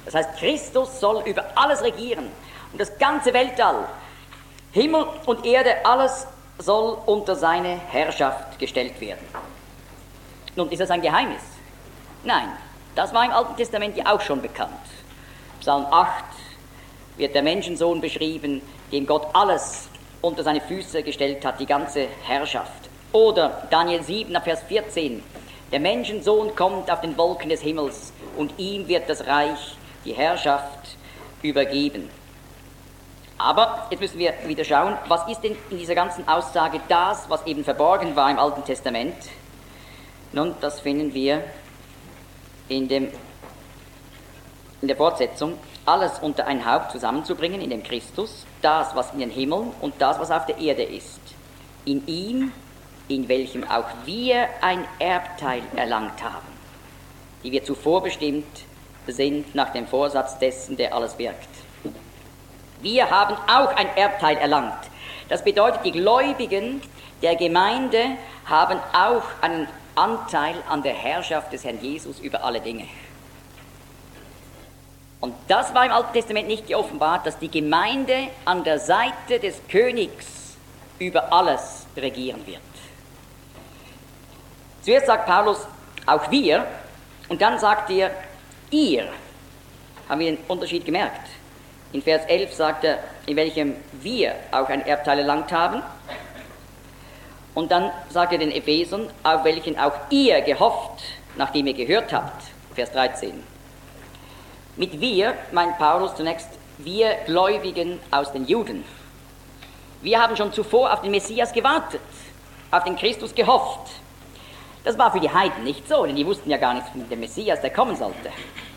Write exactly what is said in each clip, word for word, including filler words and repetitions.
Das heißt, Christus soll über alles regieren und das ganze Weltall, Himmel und Erde, alles soll unter seine Herrschaft gestellt werden. Nun, ist das ein Geheimnis? Nein, das war im Alten Testament ja auch schon bekannt. Psalm acht wird der Menschensohn beschrieben, dem Gott alles unter seine Füße gestellt hat, die ganze Herrschaft. Oder Daniel sieben, Vers vierzehn, der Menschensohn kommt auf den Wolken des Himmels und ihm wird das Reich, die Herrschaft übergeben. Aber jetzt müssen wir wieder schauen, was ist denn in dieser ganzen Aussage das, was eben verborgen war im Alten Testament? Nun, das finden wir in, dem, in der Fortsetzung. Alles unter ein Haupt zusammenzubringen, in dem Christus, das, was in den Himmeln und das, was auf der Erde ist. In ihm, in welchem auch wir ein Erbteil erlangt haben, die wir zuvor bestimmt sind nach dem Vorsatz dessen, der alles wirkt. Wir haben auch ein Erbteil erlangt. Das bedeutet, die Gläubigen der Gemeinde haben auch einen Anteil an der Herrschaft des Herrn Jesus über alle Dinge. Und das war im Alten Testament nicht geoffenbart, dass die Gemeinde an der Seite des Königs über alles regieren wird. Zuerst sagt Paulus, auch wir, und dann sagt er, ihr. Haben wir den Unterschied gemerkt? In Vers elf sagt er, in welchem wir auch ein Erbteil erlangt haben. Und dann sagt er den Ephesern, auf welchen auch ihr gehofft, nachdem ihr gehört habt. Vers dreizehn. Mit wir meint Paulus zunächst wir Gläubigen aus den Juden. Wir haben schon zuvor auf den Messias gewartet, auf den Christus gehofft. Das war für die Heiden nicht so, denn die wussten ja gar nichts von dem Messias, der kommen sollte.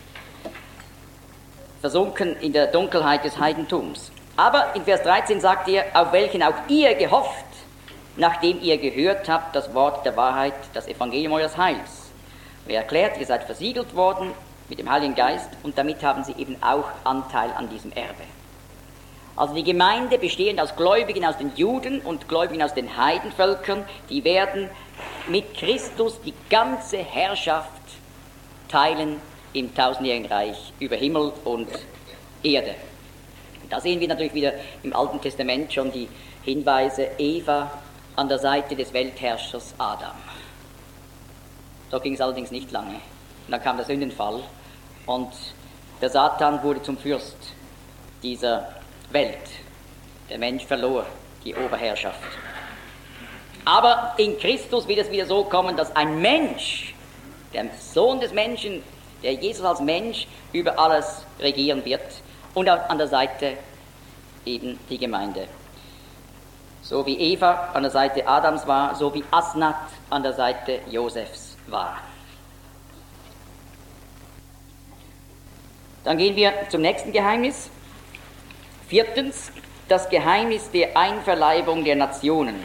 Versunken in der Dunkelheit des Heidentums. Aber in Vers dreizehn sagt er, auf welchen auch ihr gehofft, nachdem ihr gehört habt das Wort der Wahrheit, das Evangelium eures Heils. Er erklärt, ihr seid versiegelt worden mit dem Heiligen Geist und damit haben sie eben auch Anteil an diesem Erbe. Also die Gemeinde, bestehend aus Gläubigen aus den Juden und Gläubigen aus den Heidenvölkern, die werden mit Christus die ganze Herrschaft teilen im tausendjährigen Reich über Himmel und Erde. Da sehen wir natürlich wieder im Alten Testament schon die Hinweise Eva an der Seite des Weltherrschers Adam. So ging es allerdings nicht lange. Und dann kam der Sündenfall und der Satan wurde zum Fürst dieser Welt. Der Mensch verlor die Oberherrschaft. Aber in Christus wird es wieder so kommen, dass ein Mensch, der Sohn des Menschen, der Jesus als Mensch über alles regieren wird und an der Seite eben die Gemeinde. So wie Eva an der Seite Adams war, so wie Asnat an der Seite Josefs war. Dann gehen wir zum nächsten Geheimnis. Viertens, das Geheimnis der Einverleibung der Nationen.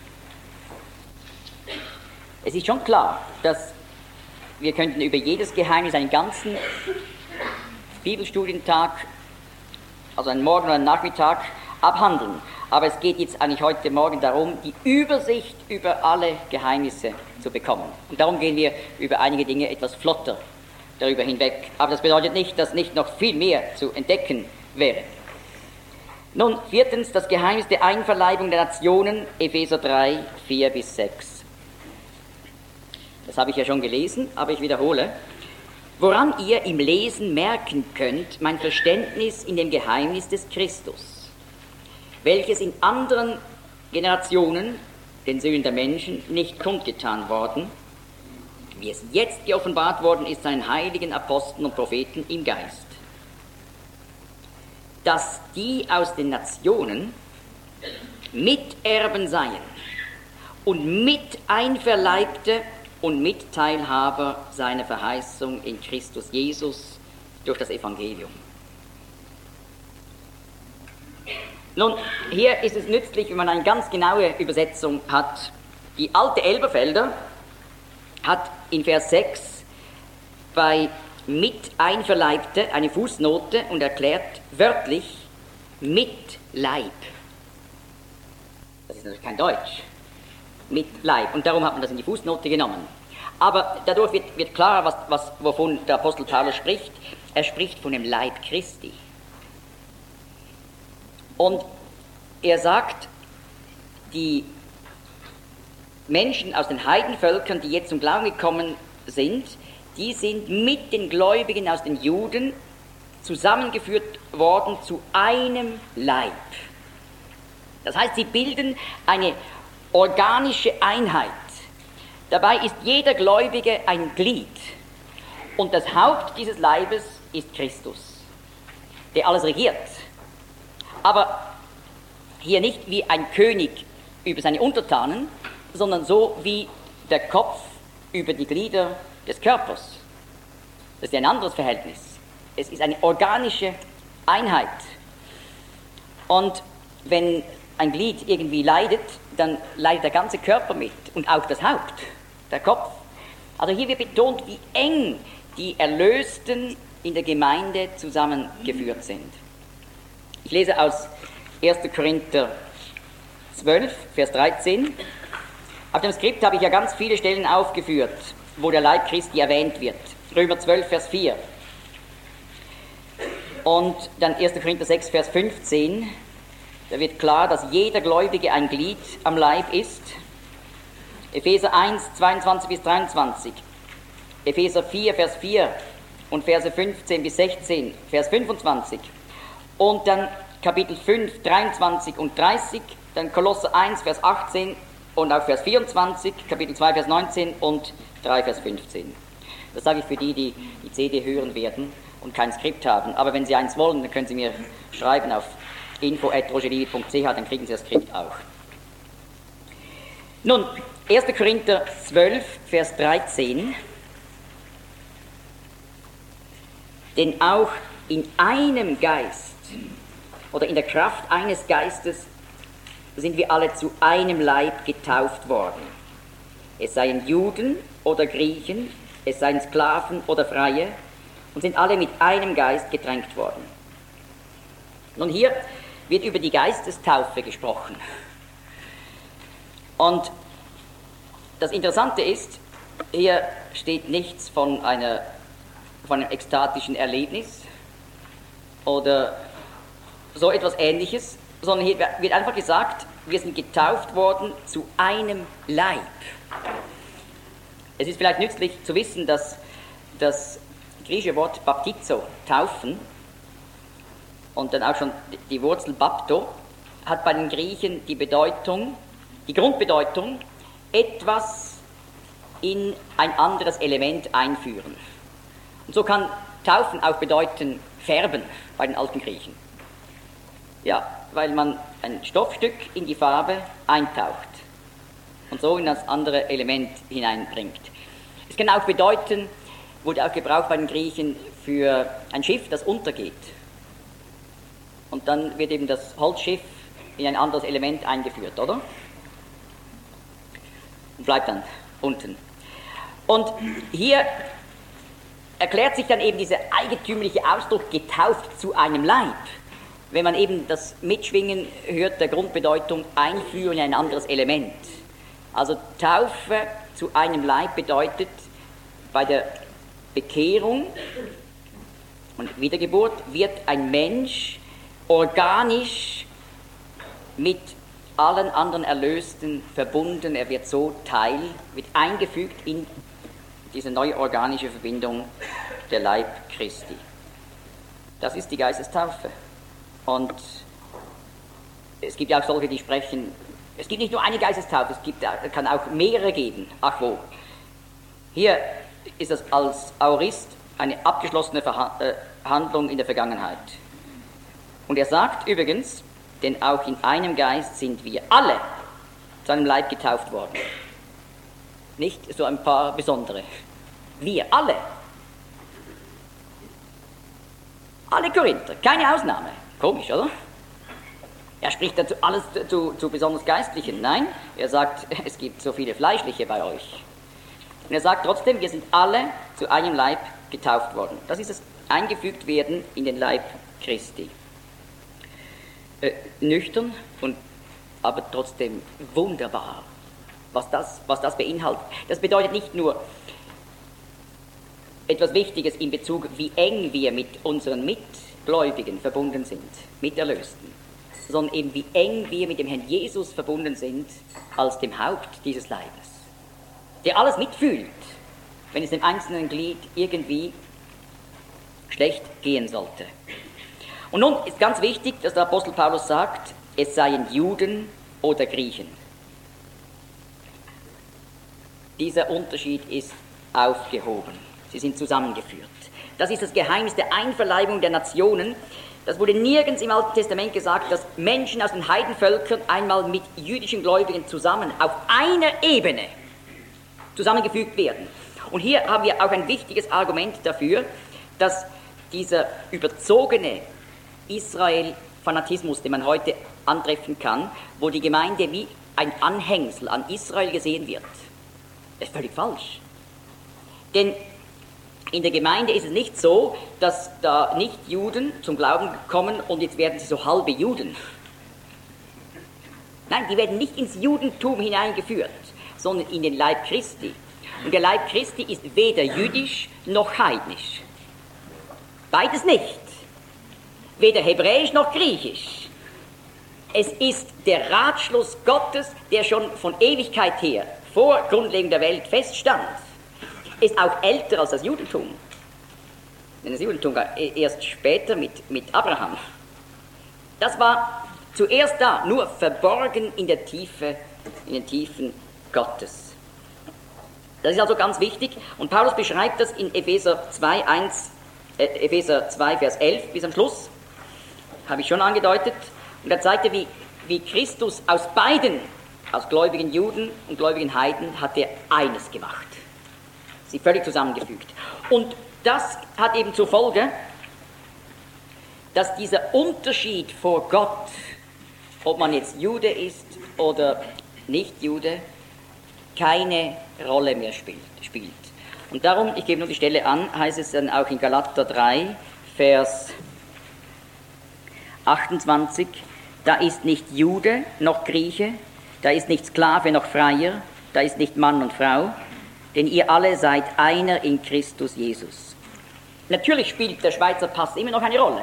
Es ist schon klar, dass wir könnten über jedes Geheimnis einen ganzen Bibelstudientag, also einen Morgen oder einen Nachmittag, abhandeln. Aber es geht jetzt eigentlich heute Morgen darum, die Übersicht über alle Geheimnisse zu bekommen. Und darum gehen wir über einige Dinge etwas flotter darüber hinweg. Aber das bedeutet nicht, dass nicht noch viel mehr zu entdecken wäre. Nun, viertens, das Geheimnis der Einverleibung der Nationen, Epheser drei, vier bis sechs. Das habe ich ja schon gelesen, aber ich wiederhole. Woran ihr im Lesen merken könnt, mein Verständnis in dem Geheimnis des Christus, welches in anderen Generationen, den Söhnen der Menschen, nicht kundgetan worden, wie es jetzt geoffenbart worden ist seinen heiligen Aposteln und Propheten im Geist, dass die aus den Nationen Miterben seien und Miteinverleibte und Mitteilhaber seiner Verheißung in Christus Jesus durch das Evangelium. Nun, hier ist es nützlich, wenn man eine ganz genaue Übersetzung hat. Die alte Elberfelder hat in Vers sechs bei Miteinverleibte eine Fußnote und erklärt wörtlich mit Leib. Das ist natürlich kein Deutsch. Mit Leib. Und darum hat man das in die Fußnote genommen. Aber dadurch wird, wird klar, was, was, wovon der Apostel Paulus spricht. er spricht von dem Leib Christi. Und er sagt, die Menschen aus den Heidenvölkern, die jetzt zum Glauben gekommen sind, die sind mit den Gläubigen aus den Juden zusammengeführt worden zu einem Leib. Das heißt, sie bilden eine organische Einheit. Dabei ist jeder Gläubige ein Glied. Und das Haupt dieses Leibes ist Christus, der alles regiert. Aber hier nicht wie ein König über seine Untertanen, sondern so wie der Kopf über die Glieder des Körpers. Das ist ein anderes Verhältnis. Es ist eine organische Einheit. Und wenn ein Glied irgendwie leidet, dann leidet der ganze Körper mit und auch das Haupt, der Kopf. Also hier wird betont, wie eng die Erlösten in der Gemeinde zusammengeführt sind. Ich lese aus erster Korinther zwölf, Vers dreizehn. Auf dem Skript habe ich ja ganz viele Stellen aufgeführt, wo der Leib Christi erwähnt wird. Römer zwölf, Vers vier. Und dann erster Korinther sechs, Vers fünfzehn. Da wird klar, dass jeder Gläubige ein Glied am Leib ist. Epheser eins, zweiundzwanzig bis dreiundzwanzig. Epheser vier, Vers vier und Verse fünfzehn bis sechzehn, Vers fünfundzwanzig. Und dann Kapitel fünf, dreiundzwanzig und dreißig. Dann Kolosser eins, Vers achtzehn und auch Vers vierundzwanzig. Kapitel zwei, Vers neunzehn und drei, Vers fünfzehn. Das sage ich für die, die die C D hören werden und kein Skript haben. Aber wenn Sie eins wollen, dann können Sie mir schreiben auf info at rogerlivi punkt c h, dann kriegen Sie das Skript auch. Nun, erster Korinther zwölf, Vers dreizehn. Denn auch in einem Geist oder in der Kraft eines Geistes sind wir alle zu einem Leib getauft worden. Es seien Juden oder Griechen, es seien Sklaven oder Freie, und sind alle mit einem Geist getränkt worden. Nun, hier wird über die Geistestaufe gesprochen. Und das Interessante ist, hier steht nichts von, einer, von einem ekstatischen Erlebnis oder so etwas Ähnliches, sondern hier wird einfach gesagt, wir sind getauft worden zu einem Leib. Es ist vielleicht nützlich zu wissen, dass das griechische Wort baptizo, taufen, und dann auch schon die Wurzel bapto, hat bei den Griechen die Bedeutung, die Grundbedeutung, etwas in ein anderes Element einführen. Und so kann taufen auch bedeuten färben bei den alten Griechen. Ja, weil man ein Stoffstück in die Farbe eintaucht und so in das andere Element hineinbringt. Es kann auch bedeuten, wurde auch gebraucht bei den Griechen für ein Schiff, das untergeht. Und dann wird eben das Holzschiff in ein anderes Element eingeführt, oder? Und bleibt dann unten. Und hier erklärt sich dann eben dieser eigentümliche Ausdruck, getauft zu einem Leib. Wenn man eben das Mitschwingen hört, der Grundbedeutung, einführen in ein anderes Element. Also Taufe zu einem Leib bedeutet, bei der Bekehrung und Wiedergeburt wird ein Mensch organisch mit allen anderen Erlösten verbunden, er wird so Teil, wird eingefügt in diese neue organische Verbindung der Leib Christi. Das ist die Geistestaufe. Und es gibt ja auch solche, die sprechen, es gibt nicht nur eine Geistestaufe, es gibt, kann auch mehrere geben. Ach wo. Hier ist es als Aorist eine abgeschlossene Handlung in der Vergangenheit. Und er sagt übrigens, denn auch in einem Geist sind wir alle zu einem Leib getauft worden. Nicht so ein paar besondere. Wir alle. Alle Korinther, keine Ausnahme. Komisch, oder? Er spricht dazu alles zu, zu besonders Geistlichen. Nein, er sagt, es gibt so viele Fleischliche bei euch. Und er sagt trotzdem, wir sind alle zu einem Leib getauft worden. Das ist das eingefügt werden in den Leib Christi. Äh, nüchtern und aber trotzdem wunderbar, was das, was das beinhaltet. Das bedeutet nicht nur etwas Wichtiges in Bezug, wie eng wir mit unseren Mitgläubigen verbunden sind, Miterlösten, sondern eben wie eng wir mit dem Herrn Jesus verbunden sind als dem Haupt dieses Leibes, der alles mitfühlt, wenn es dem einzelnen Glied irgendwie schlecht gehen sollte. Und nun ist ganz wichtig, dass der Apostel Paulus sagt, es seien Juden oder Griechen. Dieser Unterschied ist aufgehoben. Sie sind zusammengeführt. Das ist das Geheimnis der Einverleibung der Nationen. Das wurde nirgends im Alten Testament gesagt, dass Menschen aus den Heidenvölkern einmal mit jüdischen Gläubigen zusammen auf einer Ebene zusammengefügt werden. Und hier haben wir auch ein wichtiges Argument dafür, dass dieser überzogene Israel-Fanatismus, den man heute antreffen kann, wo die Gemeinde wie ein Anhängsel an Israel gesehen wird, das ist völlig falsch. Denn in der Gemeinde ist es nicht so, dass da nicht Juden zum Glauben kommen und jetzt werden sie so halbe Juden. Nein, die werden nicht ins Judentum hineingeführt, sondern in den Leib Christi. Und der Leib Christi ist weder jüdisch noch heidnisch. Beides nicht. Weder hebräisch noch griechisch. Es ist der Ratschluss Gottes, der schon von Ewigkeit her, vor Grundlegung der Welt feststand. Ist auch älter als das Judentum. Denn das Judentum war erst später mit, mit Abraham. Das war zuerst da, nur verborgen in der Tiefe, in den Tiefen Gottes. Das ist also ganz wichtig. Und Paulus beschreibt das in Epheser zwei, eins, äh, Epheser zwei, Vers elf bis am Schluss. Habe ich schon angedeutet. Und da zeigt er, wie, wie Christus aus beiden, aus gläubigen Juden und gläubigen Heiden, hat er eines gemacht. Sie völlig zusammengefügt. Und das hat eben zur Folge, dass dieser Unterschied vor Gott, ob man jetzt Jude ist oder nicht Jude, keine Rolle mehr spielt. spielt. Und darum, ich gebe nur die Stelle an, heißt es dann auch in Galater drei, Vers achtundzwanzig, da ist nicht Jude noch Grieche, da ist nicht Sklave noch Freier, da ist nicht Mann und Frau, denn ihr alle seid einer in Christus Jesus. Natürlich spielt der Schweizer Pass immer noch eine Rolle.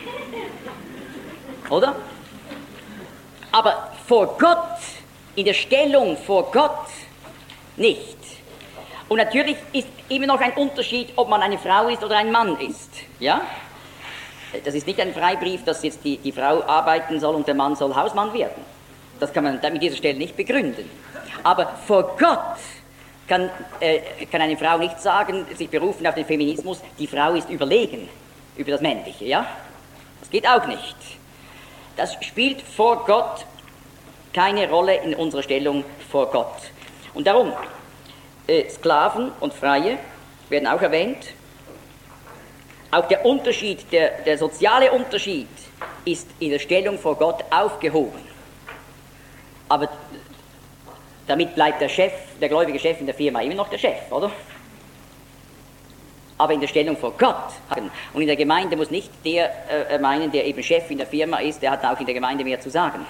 Oder? Aber vor Gott, in der Stellung vor Gott, nicht. Und natürlich ist immer noch ein Unterschied, ob man eine Frau ist oder ein Mann ist. Ja? Das ist nicht ein Freibrief, dass jetzt die, die Frau arbeiten soll und der Mann soll Hausmann werden. Das kann man mit dieser Stelle nicht begründen. Aber vor Gott kann, äh, kann eine Frau nicht sagen, sich berufen auf den Feminismus, die Frau ist überlegen über das Männliche. Ja? Das geht auch nicht. Das spielt vor Gott keine Rolle in unserer Stellung vor Gott. Und darum, äh, Sklaven und Freie werden auch erwähnt. Auch der Unterschied, der, der soziale Unterschied ist in der Stellung vor Gott aufgehoben. Aber damit bleibt der Chef, der gläubige Chef in der Firma immer noch der Chef, oder? Aber in der Stellung vor Gott. Und in der Gemeinde muss nicht der äh, meinen, der eben Chef in der Firma ist, der hat auch in der Gemeinde mehr zu sagen.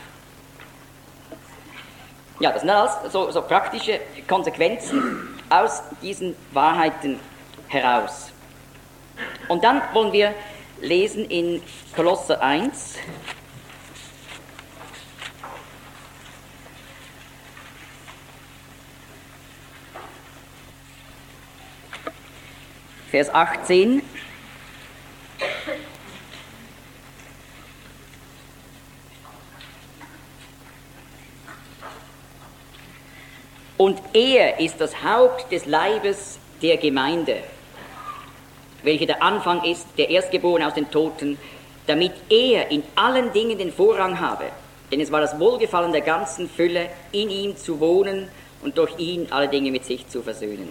Ja, das sind alles so, so praktische Konsequenzen aus diesen Wahrheiten heraus. Und dann wollen wir lesen in Kolosser eins. Vers achtzehn. Und er ist das Haupt des Leibes der Gemeinde, welcher der Anfang ist, der Erstgeborene aus den Toten, damit er in allen Dingen den Vorrang habe. Denn es war das Wohlgefallen der ganzen Fülle, in ihm zu wohnen und durch ihn alle Dinge mit sich zu versöhnen.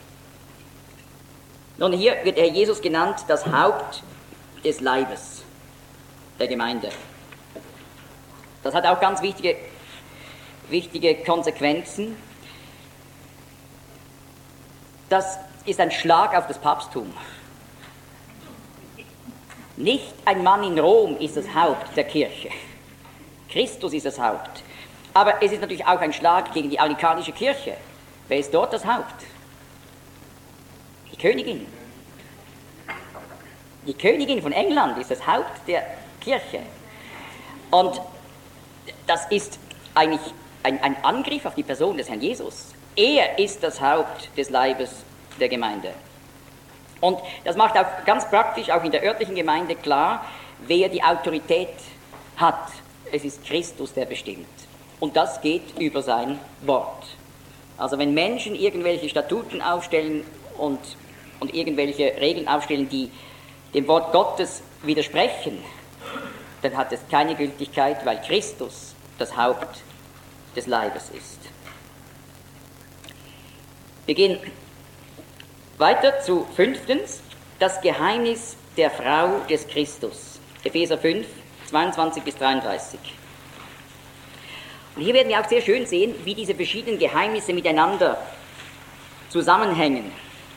Nun, hier wird der Herr Jesus genannt, das Haupt des Leibes der Gemeinde. Das hat auch ganz wichtige, wichtige Konsequenzen. Das ist ein Schlag auf das Papsttum. Nicht ein Mann in Rom ist das Haupt der Kirche. Christus ist das Haupt. Aber es ist natürlich auch ein Schlag gegen die anglikanische Kirche. Wer ist dort das Haupt? Die Königin. Die Königin von England ist das Haupt der Kirche. Und das ist eigentlich ein, ein Angriff auf die Person des Herrn Jesus. Er ist das Haupt des Leibes der Gemeinde. Und das macht auch ganz praktisch, auch in der örtlichen Gemeinde klar, wer die Autorität hat. Es ist Christus, der bestimmt. Und das geht über sein Wort. Also wenn Menschen irgendwelche Statuten aufstellen und, und irgendwelche Regeln aufstellen, die dem Wort Gottes widersprechen, dann hat es keine Gültigkeit, weil Christus das Haupt des Leibes ist. Wir gehen weiter zu fünftens, das Geheimnis der Frau des Christus. Epheser fünf, zweiundzwanzig bis dreiunddreißig. Und hier werden wir auch sehr schön sehen, wie diese verschiedenen Geheimnisse miteinander zusammenhängen.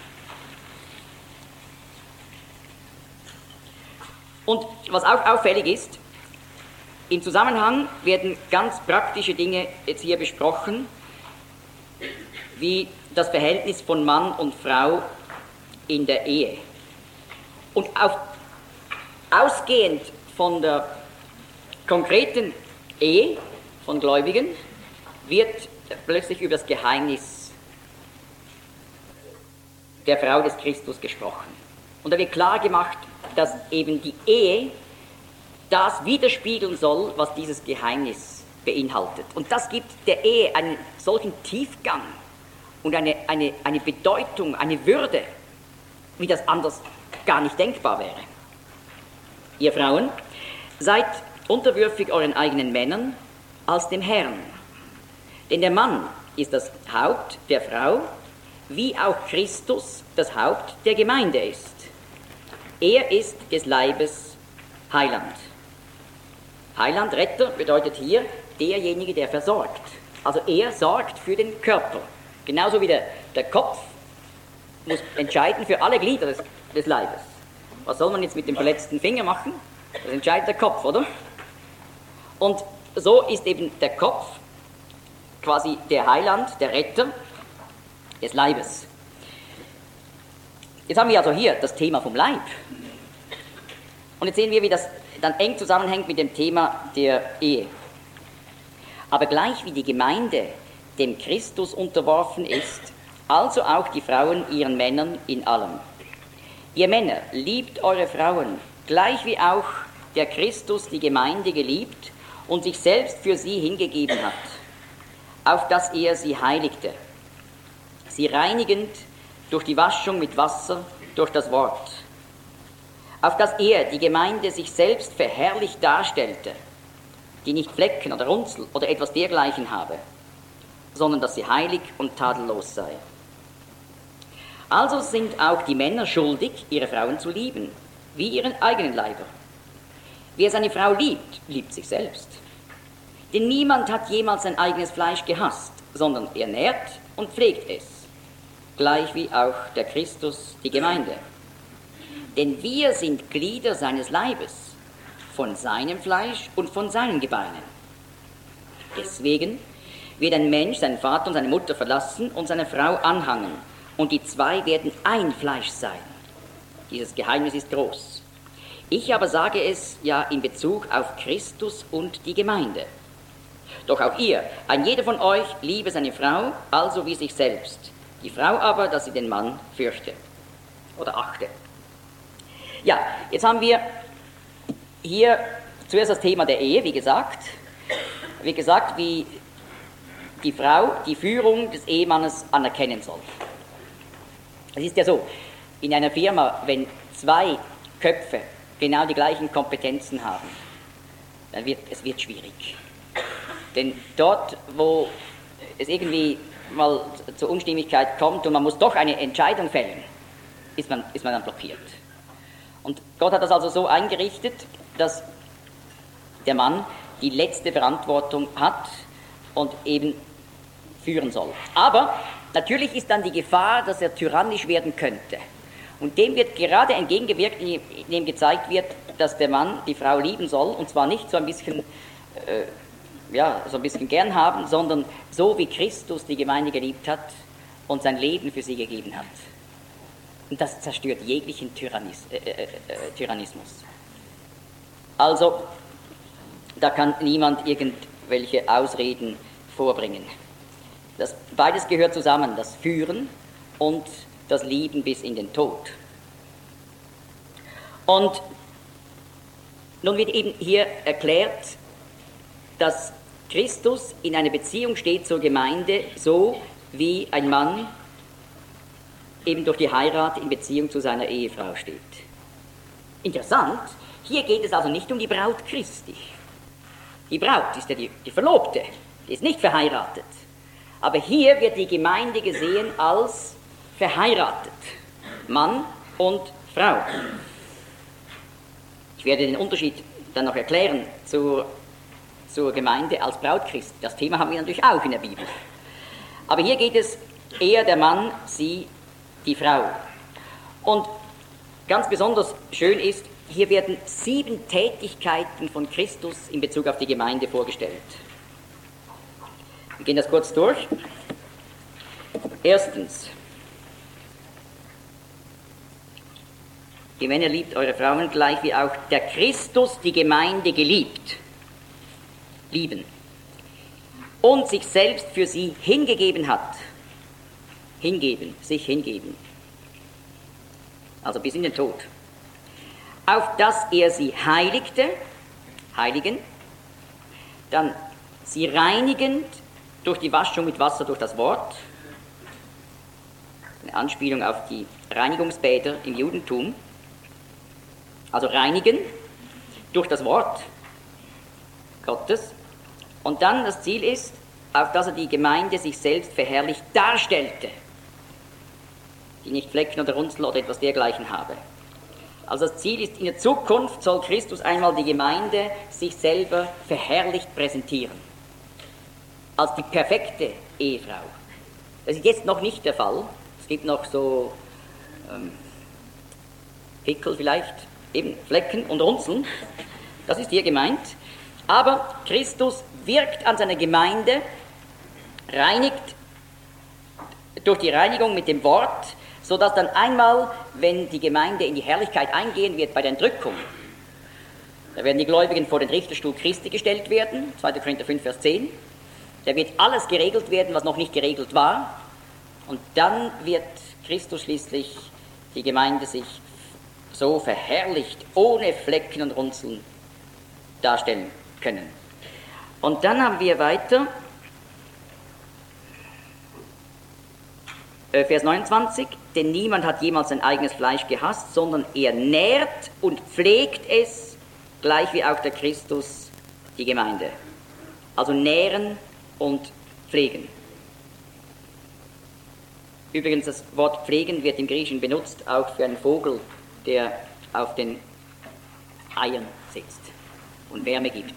Und was auch auffällig ist, im Zusammenhang werden ganz praktische Dinge jetzt hier besprochen, wie das Verhältnis von Mann und Frau in der Ehe. Und auf, ausgehend von der konkreten Ehe von Gläubigen wird plötzlich über das Geheimnis der Frau des Christus gesprochen. Und da wird klar gemacht, dass eben die Ehe das widerspiegeln soll, was dieses Geheimnis beinhaltet. Und das gibt der Ehe einen solchen Tiefgang und eine, eine, eine Bedeutung, eine Würde, wie das anders gar nicht denkbar wäre. Ihr Frauen, seid unterwürfig euren eigenen Männern als dem Herrn. Denn der Mann ist das Haupt der Frau, wie auch Christus das Haupt der Gemeinde ist. Er ist des Leibes Heiland. Heiland, Retter, bedeutet hier derjenige, der versorgt. Also er sorgt für den Körper. Genauso wie der, der Kopf muss entscheiden für alle Glieder des, des Leibes. Was soll man jetzt mit dem verletzten Finger machen? Das entscheidet der Kopf, oder? Und so ist eben der Kopf quasi der Heiland, der Retter des Leibes. Jetzt haben wir also hier das Thema vom Leib. Und jetzt sehen wir, wie das dann eng zusammenhängt mit dem Thema der Ehe. Aber gleich wie die Gemeinde dem Christus unterworfen ist, also auch die Frauen ihren Männern in allem. Ihr Männer, liebt eure Frauen, gleich wie auch der Christus die Gemeinde geliebt und sich selbst für sie hingegeben hat, auf dass er sie heiligte, sie reinigend durch die Waschung mit Wasser, durch das Wort, auf dass er die Gemeinde sich selbst verherrlicht darstellte, die nicht Flecken oder Runzel oder etwas dergleichen habe, sondern dass sie heilig und tadellos sei. Also sind auch die Männer schuldig, ihre Frauen zu lieben, wie ihren eigenen Leiber. Wer seine Frau liebt, liebt sich selbst. Denn niemand hat jemals sein eigenes Fleisch gehasst, sondern er nährt und pflegt es, gleich wie auch der Christus die Gemeinde. Denn wir sind Glieder seines Leibes, von seinem Fleisch und von seinen Gebeinen. Deswegen wird ein Mensch seinen Vater und seine Mutter verlassen und seine Frau anhangen, und die zwei werden ein Fleisch sein. Dieses Geheimnis ist groß. Ich aber sage es ja in Bezug auf Christus und die Gemeinde. Doch auch ihr, ein jeder von euch, liebe seine Frau, also wie sich selbst. Die Frau aber, dass sie den Mann fürchte oder achte. Ja, jetzt haben wir hier zuerst das Thema der Ehe, wie gesagt. Wie gesagt, wie die Frau die Führung des Ehemannes anerkennen soll. Es ist ja so, in einer Firma, wenn zwei Köpfe genau die gleichen Kompetenzen haben, dann wird es wird schwierig. Denn dort, wo es irgendwie mal zur Unstimmigkeit kommt und man muss doch eine Entscheidung fällen, ist man, ist man dann blockiert. Und Gott hat das also so eingerichtet, dass der Mann die letzte Verantwortung hat und eben führen soll. Aber natürlich ist dann die Gefahr, dass er tyrannisch werden könnte. Und dem wird gerade entgegengewirkt, indem gezeigt wird, dass der Mann die Frau lieben soll, und zwar nicht so ein bisschen, äh, ja, so ein bisschen gern haben, sondern so wie Christus die Gemeinde geliebt hat und sein Leben für sie gegeben hat. Und das zerstört jeglichen Tyrannis, äh, äh, äh, Tyrannismus. Also, da kann niemand irgendwelche Ausreden vorbringen. Das, beides gehört zusammen, das Führen und das Lieben bis in den Tod. Und nun wird eben hier erklärt, dass Christus in einer Beziehung steht zur Gemeinde, so wie ein Mann eben durch die Heirat in Beziehung zu seiner Ehefrau steht. Interessant, hier geht es also nicht um die Braut Christi. Die Braut ist ja die, die Verlobte, die ist nicht verheiratet. Aber hier wird die Gemeinde gesehen als verheiratet, Mann und Frau. Ich werde den Unterschied dann noch erklären zur, zur Gemeinde als Braut Christi. Das Thema haben wir natürlich auch in der Bibel. Aber hier geht es eher der Mann, sie die Frau. Und ganz besonders schön ist, hier werden sieben Tätigkeiten von Christus in Bezug auf die Gemeinde vorgestellt. Wir gehen das kurz durch. Erstens, ihr Männer liebt eure Frauen gleich wie auch der Christus die Gemeinde geliebt. Lieben. Und sich selbst für sie hingegeben hat. Hingeben, sich hingeben. Also bis in den Tod. Auf dass er sie heiligte, heiligen, dann sie reinigend durch die Waschung mit Wasser durch das Wort, eine Anspielung auf die Reinigungsbäder im Judentum, also reinigen durch das Wort Gottes, und dann das Ziel ist, auf dass er die Gemeinde sich selbst verherrlicht darstellte, die nicht Flecken oder Runzeln oder etwas dergleichen habe. Also das Ziel ist, in der Zukunft soll Christus einmal die Gemeinde sich selber verherrlicht präsentieren. Als die perfekte Ehefrau. Das ist jetzt noch nicht der Fall. Es gibt noch so ähm, Pickel vielleicht, eben Flecken und Runzeln. Das ist hier gemeint. Aber Christus wirkt an seiner Gemeinde, reinigt durch die Reinigung mit dem Wort, sodass dann einmal, wenn die Gemeinde in die Herrlichkeit eingehen wird bei der Entrückung, da werden die Gläubigen vor den Richterstuhl Christi gestellt werden, zweiter Korinther fünf, Vers zehn, da wird alles geregelt werden, was noch nicht geregelt war, und dann wird Christus schließlich die Gemeinde sich so verherrlicht, ohne Flecken und Runzeln darstellen können. Und dann haben wir weiter, Vers neunundzwanzig, denn niemand hat jemals sein eigenes Fleisch gehasst, sondern er nährt und pflegt es, gleich wie auch der Christus die Gemeinde. Also nähren und pflegen. Übrigens, das Wort pflegen wird im Griechischen benutzt, auch für einen Vogel, der auf den Eiern sitzt und Wärme gibt.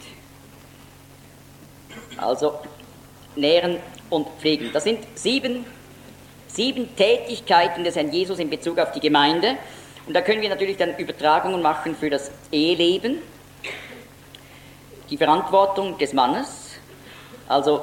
Also nähren und pflegen. Das sind sieben Sieben Tätigkeiten des Herrn Jesus in Bezug auf die Gemeinde. Und da können wir natürlich dann Übertragungen machen für das Eheleben, die Verantwortung des Mannes. Also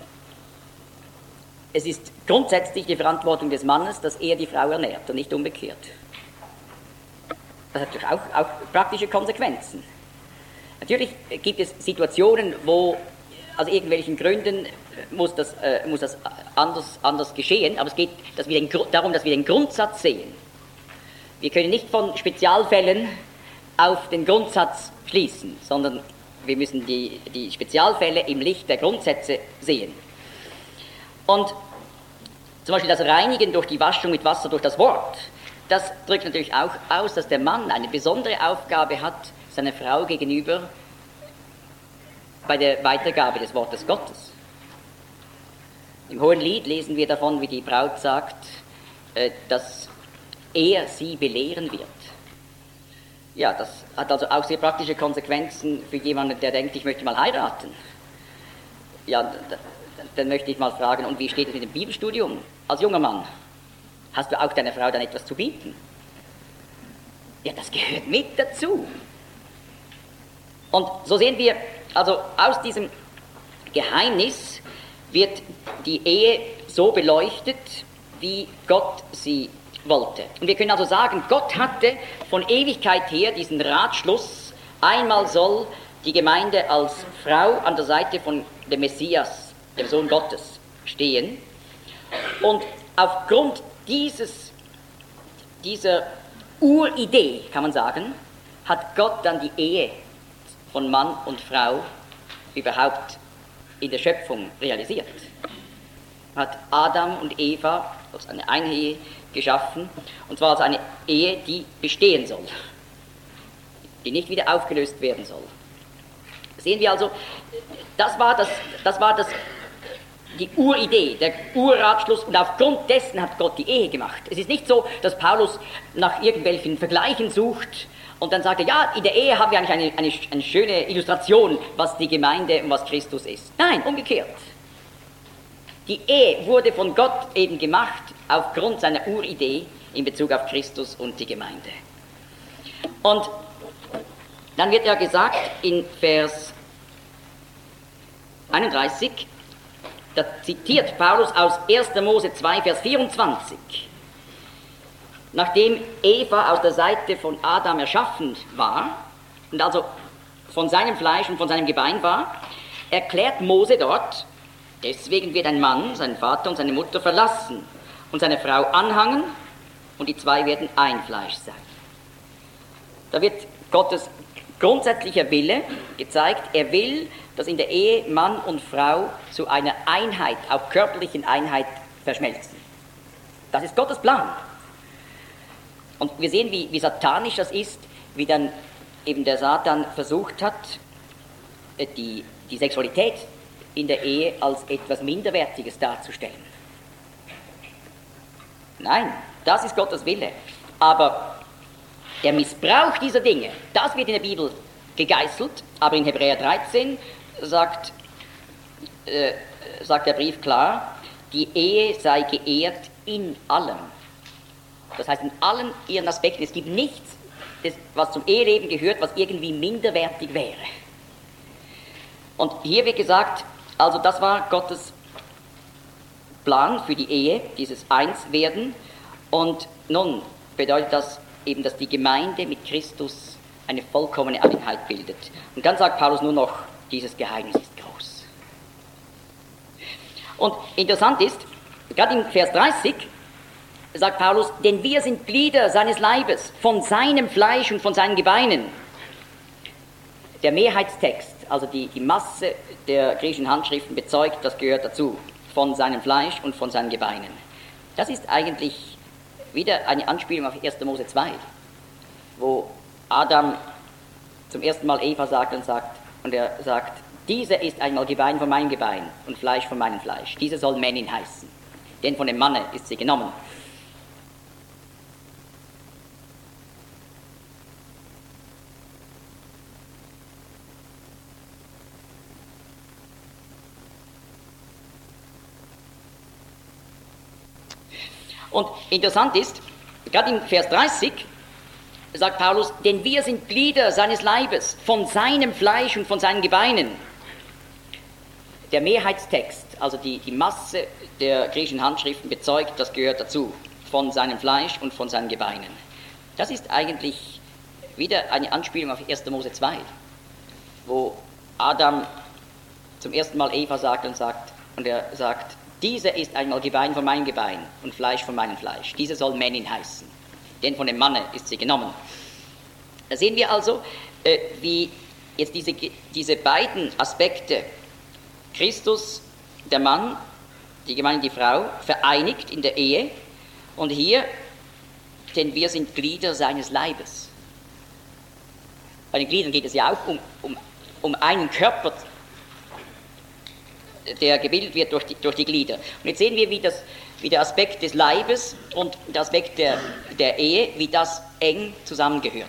es ist grundsätzlich die Verantwortung des Mannes, dass er die Frau ernährt und nicht umgekehrt. Das hat natürlich auch, auch praktische Konsequenzen. Natürlich gibt es Situationen, wo aus irgendwelchen Gründen muss das, äh, muss das anders, anders geschehen, aber es geht dass wir den, darum, dass wir den Grundsatz sehen. Wir können nicht von Spezialfällen auf den Grundsatz schließen, sondern wir müssen die, die Spezialfälle im Licht der Grundsätze sehen. Und zum Beispiel das Reinigen durch die Waschung mit Wasser durch das Wort, das drückt natürlich auch aus, dass der Mann eine besondere Aufgabe hat, seiner Frau gegenüber bei der Weitergabe des Wortes Gottes. Im Hohen Lied lesen wir davon, wie die Braut sagt, dass er sie belehren wird. Ja, das hat also auch sehr praktische Konsequenzen für jemanden, der denkt, ich möchte mal heiraten. Ja, dann möchte ich mal fragen, und wie steht es mit dem Bibelstudium? Als junger Mann, hast du auch deiner Frau dann etwas zu bieten? Ja, das gehört mit dazu. Und so sehen wir, also aus diesem Geheimnis wird die Ehe so beleuchtet, wie Gott sie wollte. Und wir können also sagen, Gott hatte von Ewigkeit her diesen Ratschluss, einmal soll die Gemeinde als Frau an der Seite von dem Messias, dem Sohn Gottes, stehen. Und aufgrund dieses, dieser Uridee, kann man sagen, hat Gott dann die Ehe von Mann und Frau überhaupt in der Schöpfung realisiert. Er hat Adam und Eva als eine Eheehe geschaffen, und zwar als eine Ehe, die bestehen soll, die nicht wieder aufgelöst werden soll. Sehen wir also, das war, das, das war das, die Uridee, der Urratschluss, und aufgrund dessen hat Gott die Ehe gemacht. Es ist nicht so, dass Paulus nach irgendwelchen Vergleichen sucht und dann sagt er, ja, in der Ehe haben wir eigentlich eine, eine, eine schöne Illustration, was die Gemeinde und was Christus ist. Nein, umgekehrt. Die Ehe wurde von Gott eben gemacht aufgrund seiner Uridee in Bezug auf Christus und die Gemeinde. Und dann wird ja gesagt in Vers einunddreißig, da zitiert Paulus aus erster Mose zwei, Vers vierundzwanzig. Nachdem Eva aus der Seite von Adam erschaffen war und also von seinem Fleisch und von seinem Gebein war, erklärt Mose dort, deswegen wird ein Mann seinen Vater und seine Mutter verlassen und seine Frau anhangen, und die zwei werden ein Fleisch sein. Da wird Gottes grundsätzlicher Wille gezeigt. Er will, dass in der Ehe Mann und Frau zu einer Einheit, auch körperlichen Einheit, verschmelzen. Das ist Gottes Plan. Und wir sehen, wie, wie satanisch das ist, wie dann eben der Satan versucht hat, die, die Sexualität in der Ehe als etwas Minderwertiges darzustellen. Nein, das ist Gottes Wille. Aber der Missbrauch dieser Dinge, das wird in der Bibel gegeißelt, aber in Hebräer dreizehn sagt, äh, sagt der Brief klar, die Ehe sei geehrt in allem. Das heißt, in allen ihren Aspekten. Es gibt nichts, das, was zum Eheleben gehört, was irgendwie minderwertig wäre. Und hier wird gesagt, also das war Gottes Plan für die Ehe, dieses Einswerden. Und nun bedeutet das eben, dass die Gemeinde mit Christus eine vollkommene Einheit bildet. Und dann sagt Paulus nur noch, dieses Geheimnis ist groß. Und interessant ist, gerade in Vers dreißig sagt Paulus, denn wir sind Glieder seines Leibes, von seinem Fleisch und von seinen Gebeinen. Der Mehrheitstext, also die, die Masse der griechischen Handschriften bezeugt, das gehört dazu, von seinem Fleisch und von seinen Gebeinen. Das ist eigentlich wieder eine Anspielung auf erster Mose zwei, wo Adam zum ersten Mal Eva sagt und sagt, und er sagt, dieser ist einmal Gebein von meinem Gebein und Fleisch von meinem Fleisch. Dieser soll Männin heißen, denn von dem Manne ist sie genommen. Und interessant ist, gerade in Vers dreißig sagt Paulus, denn wir sind Glieder seines Leibes, von seinem Fleisch und von seinen Gebeinen. Der Mehrheitstext, also die, die Masse der griechischen Handschriften bezeugt, das gehört dazu, von seinem Fleisch und von seinen Gebeinen. Das ist eigentlich wieder eine Anspielung auf erster Mose zwei, wo Adam zum ersten Mal Eva sagt und sagt, und er sagt, dieser ist einmal Gebein von meinem Gebein und Fleisch von meinem Fleisch. Dieser soll Männin heißen, denn von dem Manne ist sie genommen. Da sehen wir also, äh, wie jetzt diese, diese beiden Aspekte, Christus, der Mann, die Gemeinde, die Frau, vereinigt in der Ehe, und hier, denn wir sind Glieder seines Leibes. Bei den Gliedern geht es ja auch um, um, um einen Körper, der gebildet wird durch die, durch die Glieder. Und jetzt sehen wir, wie, das, wie der Aspekt des Leibes und der Aspekt der, der Ehe, wie das eng zusammengehört.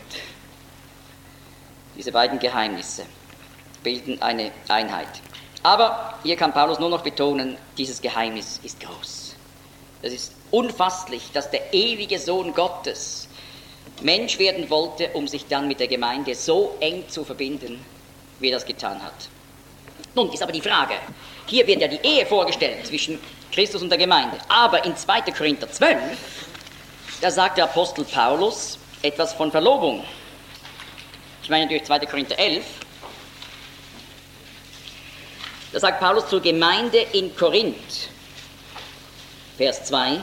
Diese beiden Geheimnisse bilden eine Einheit. Aber hier kann Paulus nur noch betonen, dieses Geheimnis ist groß. Es ist unfasslich, dass der ewige Sohn Gottes Mensch werden wollte, um sich dann mit der Gemeinde so eng zu verbinden, wie er das getan hat. Nun ist aber die Frage, hier wird ja die Ehe vorgestellt zwischen Christus und der Gemeinde, aber in zweiter Korinther zwölf da sagt der Apostel Paulus etwas von Verlobung. Ich meine durch zweiter Korinther elf. Da sagt Paulus zur Gemeinde in Korinth, Vers zwei.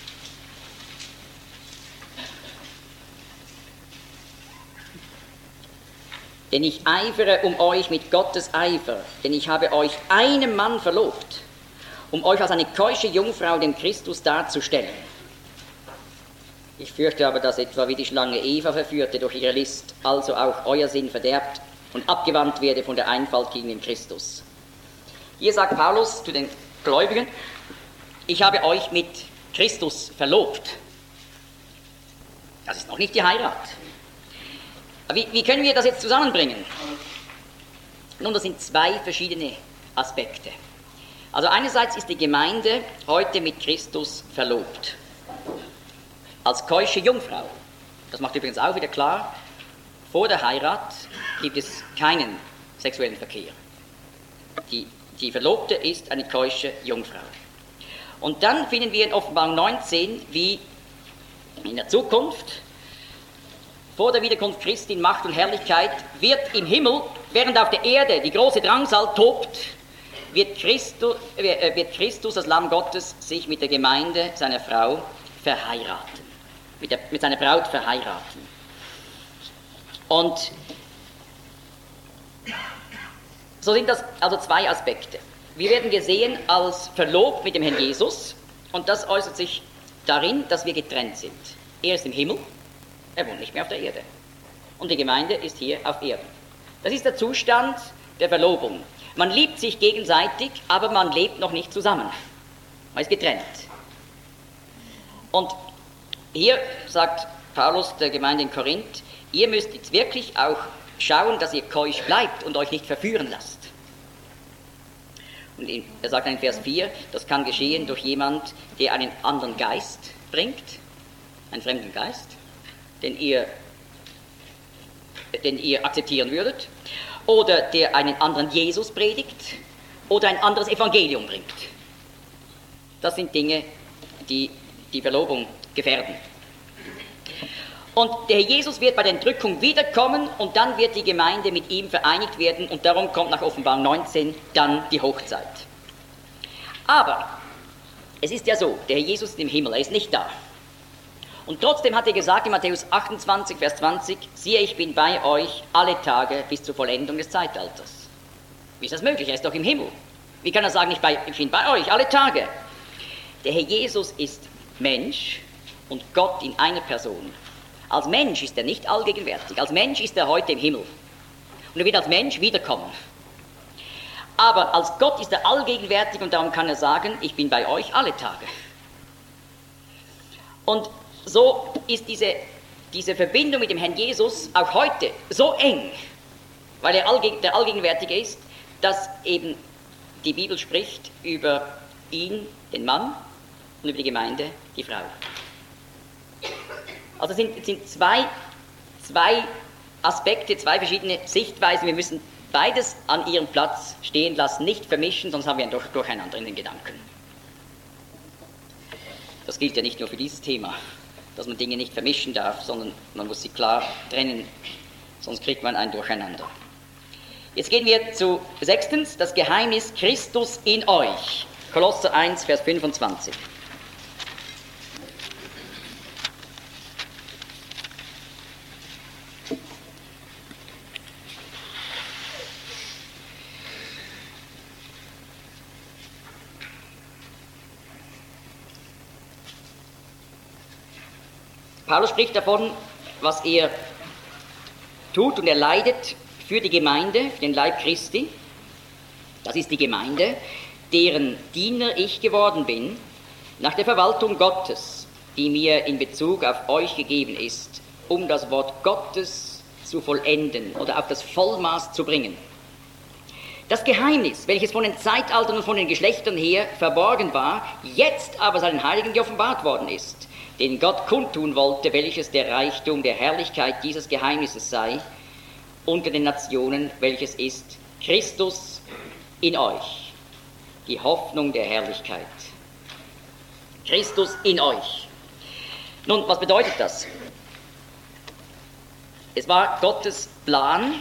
Denn ich eifere um euch mit Gottes Eifer, denn ich habe euch einem Mann verlobt, um euch als eine keusche Jungfrau dem Christus darzustellen. Ich fürchte aber, dass etwa wie die Schlange Eva verführte durch ihre List, also auch euer Sinn verderbt und abgewandt werde von der Einfalt gegen den Christus. Hier sagt Paulus zu den Gläubigen, ich habe euch mit Christus verlobt. Das ist noch nicht die Heirat. Wie, wie können wir das jetzt zusammenbringen? Nun, das sind zwei verschiedene Aspekte. Also einerseits ist die Gemeinde heute mit Christus verlobt. Als keusche Jungfrau. Das macht übrigens auch wieder klar, vor der Heirat gibt es keinen sexuellen Verkehr. Die, die Verlobte ist eine keusche Jungfrau. Und dann finden wir in Offenbarung neunzehn, wie in der Zukunft, vor der Wiederkunft Christi in Macht und Herrlichkeit, wird im Himmel, während auf der Erde die große Drangsal tobt, wird Christus, wird Christus, das Lamm Gottes, sich mit der Gemeinde seiner Frau verheiraten, mit, der, mit seiner Braut verheiraten. Und so sind das also zwei Aspekte. Wir werden gesehen als verlobt mit dem Herrn Jesus, und das äußert sich darin, dass wir getrennt sind. Er ist im Himmel, er wohnt nicht mehr auf der Erde. Und die Gemeinde ist hier auf Erden. Das ist der Zustand der Verlobung. Man liebt sich gegenseitig, aber man lebt noch nicht zusammen. Man ist getrennt. Und hier sagt Paulus der Gemeinde in Korinth, ihr müsst jetzt wirklich auch schauen, dass ihr keusch bleibt und euch nicht verführen lasst. Und er sagt in Vers vier, das kann geschehen durch jemand, der einen anderen Geist bringt, einen fremden Geist, den ihr, den ihr akzeptieren würdet, oder der einen anderen Jesus predigt, oder ein anderes Evangelium bringt. Das sind Dinge, die die Verlobung gefährden. Und der Herr Jesus wird bei der Entrückung wiederkommen und dann wird die Gemeinde mit ihm vereinigt werden und darum kommt nach Offenbarung neunzehn dann die Hochzeit. Aber es ist ja so, der Herr Jesus ist im Himmel, er ist nicht da. Und trotzdem hat er gesagt in Matthäus achtundzwanzig, Vers zwanzig, siehe, ich bin bei euch alle Tage bis zur Vollendung des Zeitalters. Wie ist das möglich? Er ist doch im Himmel. Wie kann er sagen, ich, bei, ich bin bei euch alle Tage? Der Herr Jesus ist Mensch und Gott in einer Person. Als Mensch ist er nicht allgegenwärtig. Als Mensch ist er heute im Himmel. Und er wird als Mensch wiederkommen. Aber als Gott ist er allgegenwärtig und darum kann er sagen, ich bin bei euch alle Tage. Und so ist diese, diese Verbindung mit dem Herrn Jesus auch heute so eng, weil er allge- der Allgegenwärtige ist, dass eben die Bibel spricht über ihn, den Mann, und über die Gemeinde, die Frau. Also es sind, sind zwei, zwei Aspekte, zwei verschiedene Sichtweisen. Wir müssen beides an ihrem Platz stehen lassen, nicht vermischen, sonst haben wir ein Durcheinander in den Gedanken. Das gilt ja nicht nur für dieses Thema, dass man Dinge nicht vermischen darf, sondern man muss sie klar trennen, sonst kriegt man ein Durcheinander. Jetzt gehen wir zu sechstens, das Geheimnis Christus in euch. Kolosser eins, Vers fünfundzwanzig. Paulus spricht davon, was er tut und er leidet für die Gemeinde, für den Leib Christi. Das ist die Gemeinde, deren Diener ich geworden bin, nach der Verwaltung Gottes, die mir in Bezug auf euch gegeben ist, um das Wort Gottes zu vollenden oder auf das Vollmaß zu bringen. Das Geheimnis, welches von den Zeitaltern und von den Geschlechtern her verborgen war, jetzt aber seinen Heiligen geoffenbart worden ist, den Gott kundtun wollte, welches der Reichtum der Herrlichkeit dieses Geheimnisses sei, unter den Nationen, welches ist Christus in euch, die Hoffnung der Herrlichkeit. Christus in euch. Nun, was bedeutet das? Es war Gottes Plan,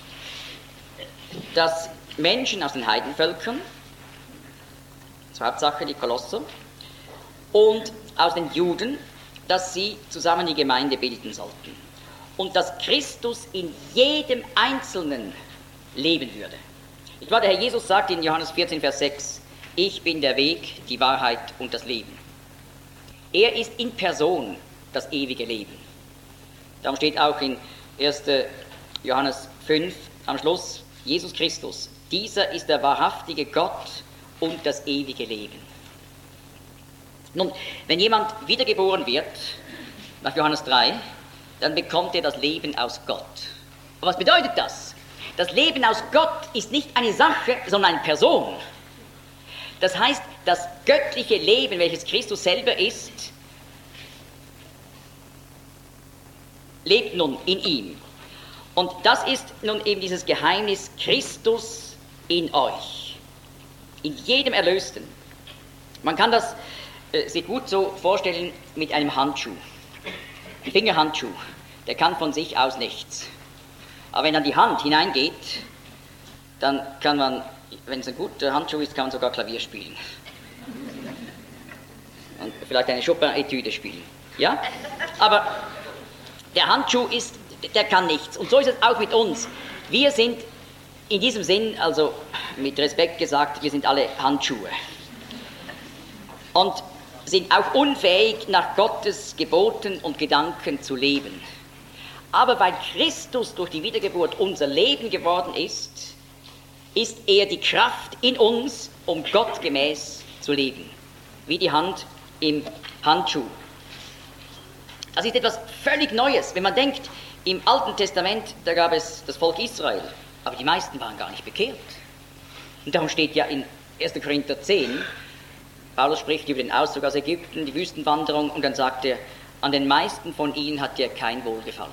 dass Menschen aus den Heidenvölkern, zur Hauptsache die Kolosser, und aus den Juden, dass sie zusammen die Gemeinde bilden sollten. Und dass Christus in jedem Einzelnen leben würde. Ich war, der Herr Jesus sagt in Johannes vierzehn, Vers sechs, ich bin der Weg, die Wahrheit und das Leben. Er ist in Person das ewige Leben. Darum steht auch in erster Johannes fünf am Schluss, Jesus Christus, dieser ist der wahrhaftige Gott und das ewige Leben. Nun, wenn jemand wiedergeboren wird, nach Johannes drei, dann bekommt er das Leben aus Gott. Aber was bedeutet das? Das Leben aus Gott ist nicht eine Sache, sondern eine Person. Das heißt, das göttliche Leben, welches Christus selber ist, lebt nun in ihm. Und das ist nun eben dieses Geheimnis Christus in euch, in jedem Erlösten. Man kann das äh, sich gut so vorstellen mit einem Handschuh. Ein Fingerhandschuh, der kann von sich aus nichts. Aber wenn dann die Hand hineingeht, dann kann man, wenn es ein guter Handschuh ist, kann man sogar Klavier spielen. Und vielleicht eine Chopin-Etüde spielen. Ja? Aber der Handschuh ist, der kann nichts. Und so ist es auch mit uns. Wir sind in diesem Sinn, also mit Respekt gesagt, wir sind alle Handschuhe. Und sind auch unfähig, nach Gottes Geboten und Gedanken zu leben. Aber weil Christus durch die Wiedergeburt unser Leben geworden ist, ist er die Kraft in uns, um gottgemäß zu leben. Wie die Hand im Handschuh. Das ist etwas völlig Neues. Wenn man denkt, im Alten Testament, da gab es das Volk Israel, aber die meisten waren gar nicht bekehrt. Und darum steht ja in erster Korinther zehn, Paulus spricht über den Auszug aus Ägypten, die Wüstenwanderung, und dann sagt er, an den meisten von ihnen hat dir kein Wohlgefallen.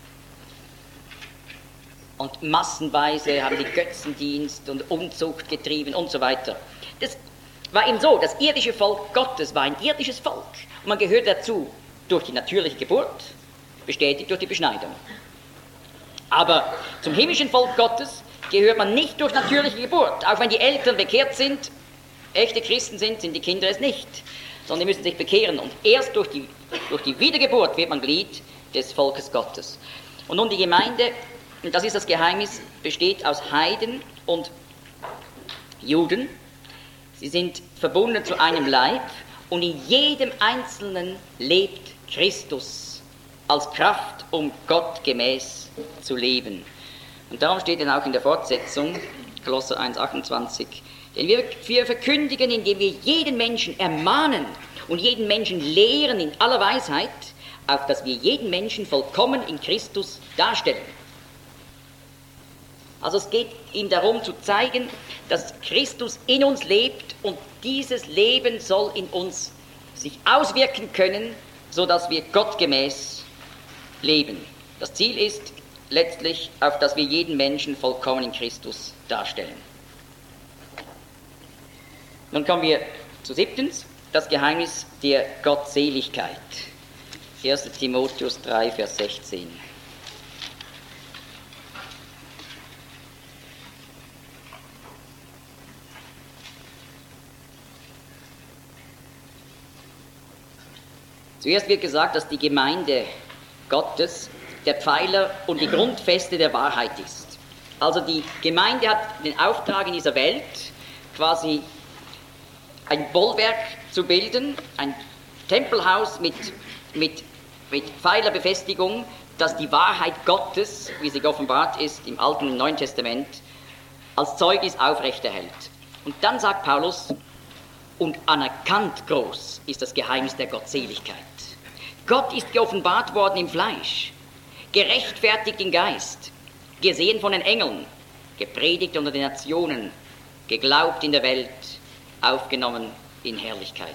Und massenweise haben die Götzendienst und Unzucht getrieben und so weiter. Das war eben so, das irdische Volk Gottes war ein irdisches Volk. Und man gehört dazu durch die natürliche Geburt, bestätigt durch die Beschneidung. Aber zum himmlischen Volk Gottes gehört man nicht durch natürliche Geburt. Auch wenn die Eltern bekehrt sind, echte Christen sind, sind die Kinder es nicht. Sondern die müssen sich bekehren. Und erst durch die, durch die Wiedergeburt wird man Glied des Volkes Gottes. Und nun die Gemeinde, und das ist das Geheimnis, besteht aus Heiden und Juden. Sie sind verbunden zu einem Leib und in jedem Einzelnen lebt Christus als Kraft, um Gott gemäß zu leben. Und darum steht dann auch in der Fortsetzung, Kolosser eins, achtundzwanzig, denn wir, wir verkündigen, indem wir jeden Menschen ermahnen und jeden Menschen lehren in aller Weisheit, auf dass wir jeden Menschen vollkommen in Christus darstellen. Also es geht ihm darum zu zeigen, dass Christus in uns lebt und dieses Leben soll in uns sich auswirken können, sodass wir gottgemäß leben. Das Ziel ist letztlich, auf dass wir jeden Menschen vollkommen in Christus darstellen. Nun kommen wir zu siebtens, das Geheimnis der Gottseligkeit. erster Timotheus drei, Vers sechzehn. Zuerst wird gesagt, dass die Gemeinde Gottes der Pfeiler und die Grundfeste der Wahrheit ist. Also die Gemeinde hat den Auftrag in dieser Welt, quasi ein Bollwerk zu bilden, ein Tempelhaus mit, mit, mit Pfeilerbefestigung, das die Wahrheit Gottes, wie sie offenbart ist im Alten und Neuen Testament, als Zeugnis aufrechterhält. Und dann sagt Paulus, und anerkannt groß ist das Geheimnis der Gottseligkeit. Gott ist geoffenbart worden im Fleisch, gerechtfertigt im Geist, gesehen von den Engeln, gepredigt unter den Nationen, geglaubt in der Welt, aufgenommen in Herrlichkeit.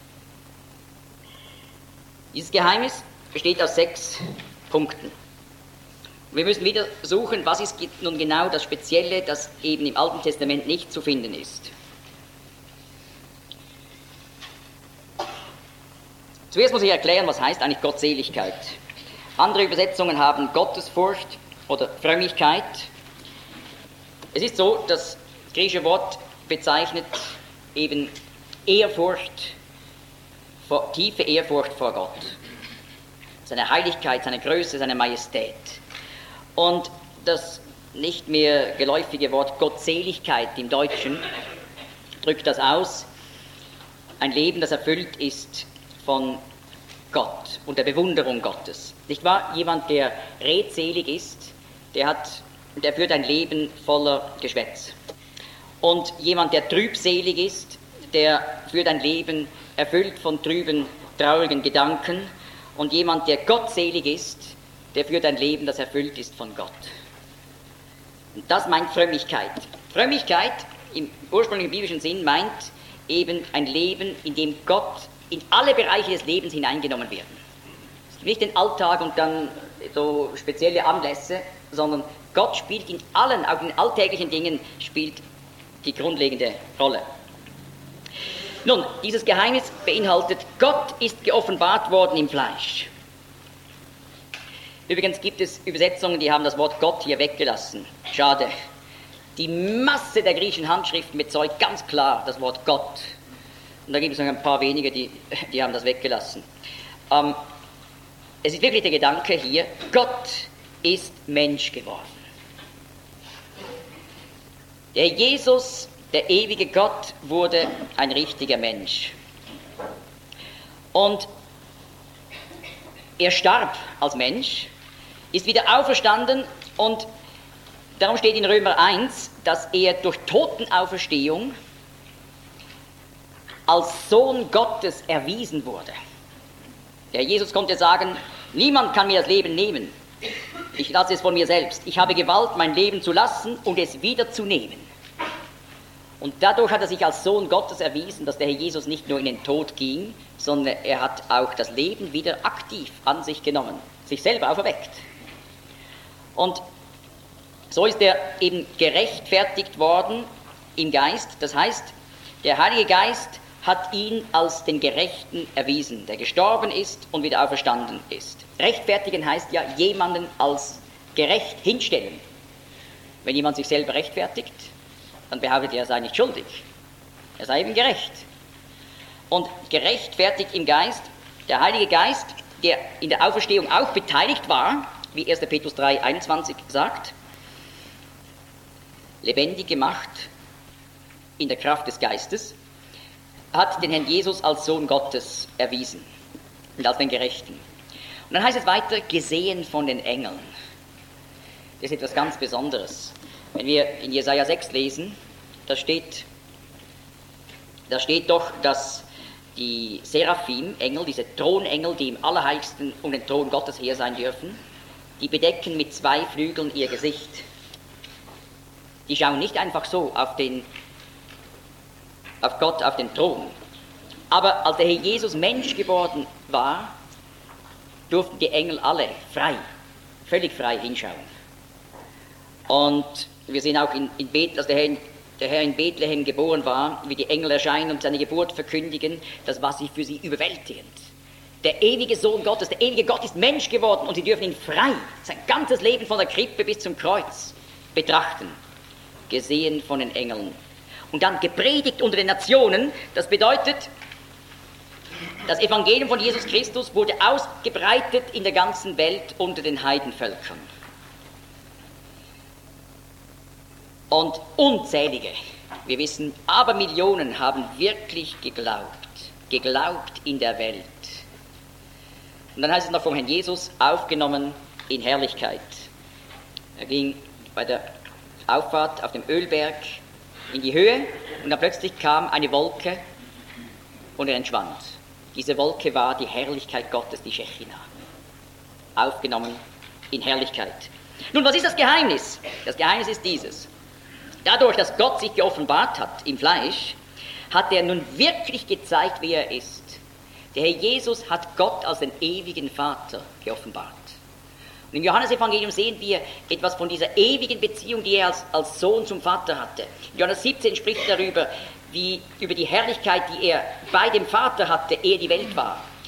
Dieses Geheimnis besteht aus sechs Punkten. Wir müssen wieder suchen, was ist nun genau das Spezielle, das eben im Alten Testament nicht zu finden ist. Zuerst muss ich erklären, was heißt eigentlich Gottseligkeit. Andere Übersetzungen haben Gottesfurcht oder Frömmigkeit. Es ist so, das griechische Wort bezeichnet eben Ehrfurcht, vor, tiefe Ehrfurcht vor Gott. Seine Heiligkeit, seine Größe, seine Majestät. Und das nicht mehr geläufige Wort Gottseligkeit im Deutschen drückt das aus. Ein Leben, das erfüllt ist von Gott und der Bewunderung Gottes. Nicht wahr? Jemand, der redselig ist, der, hat, der führt ein Leben voller Geschwätz. Und jemand, der trübselig ist, der führt ein Leben erfüllt von trüben, traurigen Gedanken. Und jemand, der gottselig ist, der führt ein Leben, das erfüllt ist von Gott. Und das meint Frömmigkeit. Frömmigkeit im ursprünglichen biblischen Sinn meint eben ein Leben, in dem Gott in alle Bereiche des Lebens hineingenommen wird. Nicht den Alltag und dann so spezielle Anlässe, sondern Gott spielt in allen, auch in alltäglichen Dingen, spielt die grundlegende Rolle. Nun, dieses Geheimnis beinhaltet, Gott ist geoffenbart worden im Fleisch. Übrigens gibt es Übersetzungen, die haben das Wort Gott hier weggelassen. Schade. Die Masse der griechischen Handschriften bezeugt ganz klar das Wort Gott. Und da gibt es noch ein paar wenige, die, die haben das weggelassen. Ähm, es ist wirklich der Gedanke hier, Gott ist Mensch geworden. Der Jesus, der ewige Gott, wurde ein richtiger Mensch. Und er starb als Mensch, ist wieder auferstanden und darum steht in Römer eins, dass er durch Totenauferstehung als Sohn Gottes erwiesen wurde. Der Jesus konnte sagen, niemand kann mir das Leben nehmen. Ich lasse es von mir selbst. Ich habe Gewalt, mein Leben zu lassen und es wieder zu nehmen. Und dadurch hat er sich als Sohn Gottes erwiesen, dass der Herr Jesus nicht nur in den Tod ging, sondern er hat auch das Leben wieder aktiv an sich genommen, sich selber auferweckt. Und so ist er eben gerechtfertigt worden im Geist. Das heißt, der Heilige Geist hat ihn als den Gerechten erwiesen, der gestorben ist und wieder auferstanden ist. Rechtfertigen heißt ja, jemanden als gerecht hinstellen. Wenn jemand sich selber rechtfertigt, dann behauptet er, er sei nicht schuldig. Er sei eben gerecht. Und gerechtfertigt im Geist, der Heilige Geist, der in der Auferstehung auch beteiligt war, wie erster Petrus drei einundzwanzig sagt, lebendig gemacht in der Kraft des Geistes, hat den Herrn Jesus als Sohn Gottes erwiesen und als den Gerechten. Und dann heißt es weiter, gesehen von den Engeln. Das ist etwas ganz Besonderes. Wenn wir in Jesaja sechs lesen, da steht, da steht doch, dass die Seraphim, Engel, diese Thronengel, die im Allerheiligsten um den Thron Gottes her sein dürfen, die bedecken mit zwei Flügeln ihr Gesicht. Die schauen nicht einfach so auf, den, auf Gott, auf den Thron. Aber als der Herr Jesus Mensch geworden war, durften die Engel alle frei, völlig frei hinschauen. Und wir sehen auch in, in Bethlehem, dass der Herr, in, der Herr in Bethlehem geboren war, wie die Engel erscheinen und seine Geburt verkündigen, das war sie für sie überwältigend. Der ewige Sohn Gottes, der ewige Gott ist Mensch geworden und sie dürfen ihn frei, sein ganzes Leben von der Krippe bis zum Kreuz betrachten. Gesehen von den Engeln. Und dann gepredigt unter den Nationen, das bedeutet, das Evangelium von Jesus Christus wurde ausgebreitet in der ganzen Welt unter den Heidenvölkern. Und unzählige, wir wissen, Abermillionen haben wirklich geglaubt, geglaubt in der Welt. Und dann heißt es noch vom Herrn Jesus, aufgenommen in Herrlichkeit. Er ging bei der Auffahrt auf dem Ölberg in die Höhe und dann plötzlich kam eine Wolke und er entschwand. Diese Wolke war die Herrlichkeit Gottes, die Schechina. Aufgenommen in Herrlichkeit. Nun, was ist das Geheimnis? Das Geheimnis ist dieses. Dadurch, dass Gott sich geoffenbart hat im Fleisch, hat er nun wirklich gezeigt, wer er ist. Der Herr Jesus hat Gott als den ewigen Vater geoffenbart. Und im Johannesevangelium sehen wir etwas von dieser ewigen Beziehung, die er als, als Sohn zum Vater hatte. In Johannes siebzehn spricht darüber, wie, über die Herrlichkeit, die er bei dem Vater hatte, ehe die Welt war.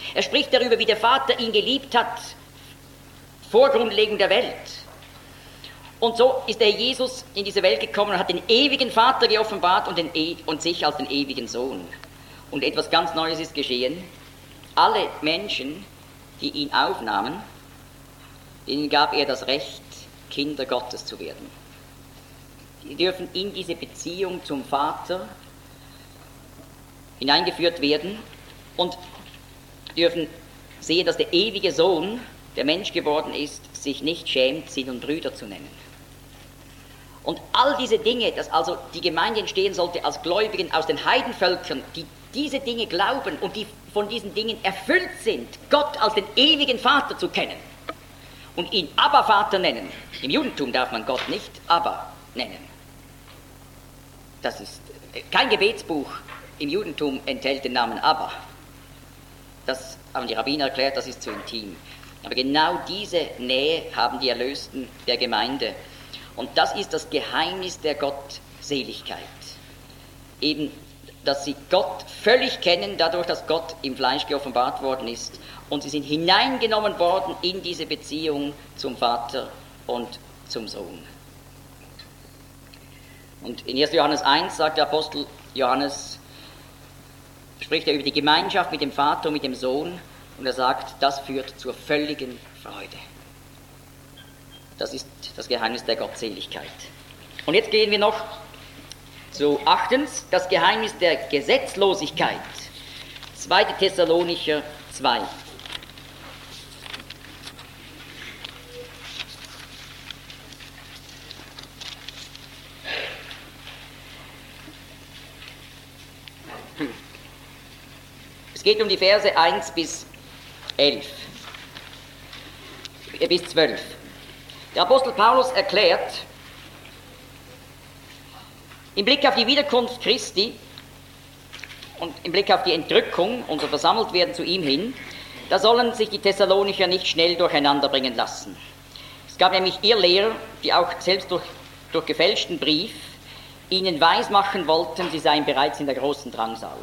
Er spricht darüber, wie der Vater ihn geliebt hat, vor Grundlegung der Welt. Und so ist der Jesus in diese Welt gekommen und hat den ewigen Vater geoffenbart und, den e- und sich als den ewigen Sohn. Und etwas ganz Neues ist geschehen. Alle Menschen, die ihn aufnahmen, denen gab er das Recht, Kinder Gottes zu werden. Die dürfen in diese Beziehung zum Vater hineingeführt werden und dürfen sehen, dass der ewige Sohn, der Mensch geworden ist, sich nicht schämt, sie nun Brüder zu nennen. Und all diese Dinge, dass also die Gemeinde entstehen sollte als Gläubigen aus den Heidenvölkern, die diese Dinge glauben und die von diesen Dingen erfüllt sind, Gott als den ewigen Vater zu kennen und ihn Abba Vater nennen. Im Judentum darf man Gott nicht Abba nennen. Das ist kein Gebetsbuch im Judentum enthält den Namen Abba. Das haben die Rabbiner erklärt, das ist zu intim. Aber genau diese Nähe haben die Erlösten der Gemeinde. Und das ist das Geheimnis der Gottseligkeit. Eben, dass sie Gott völlig kennen, dadurch, dass Gott im Fleisch geoffenbart worden ist. Und sie sind hineingenommen worden in diese Beziehung zum Vater und zum Sohn. Und in erster Johannes eins sagt der Apostel Johannes, spricht er über die Gemeinschaft mit dem Vater und mit dem Sohn. Und er sagt, das führt zur völligen Freude. Das ist das Geheimnis der Gottseligkeit. Und jetzt gehen wir noch zu achtens, das Geheimnis der Gesetzlosigkeit. zweiter Thessalonicher zwei. Es geht um die Verse eins bis elf, bis zwölf. Der Apostel Paulus erklärt, im Blick auf die Wiederkunft Christi und im Blick auf die Entrückung, unser Versammeltwerden zu ihm hin, da sollen sich die Thessalonicher nicht schnell durcheinander bringen lassen. Es gab nämlich Irrlehrer, die auch selbst durch, durch gefälschten Brief ihnen weismachen wollten, sie seien bereits in der großen Drangsal.